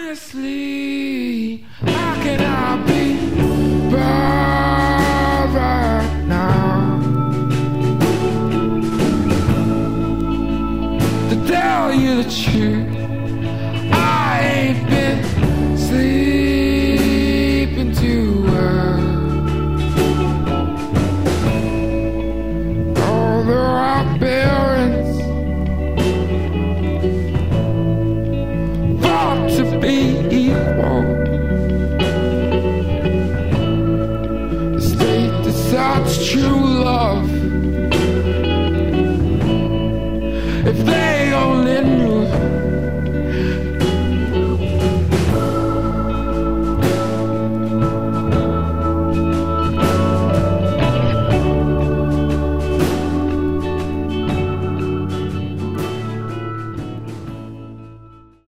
Honestly, how can I be bothered now? To tell you the truth, I ain't been sleeping too well. Although our parents fought to be equal,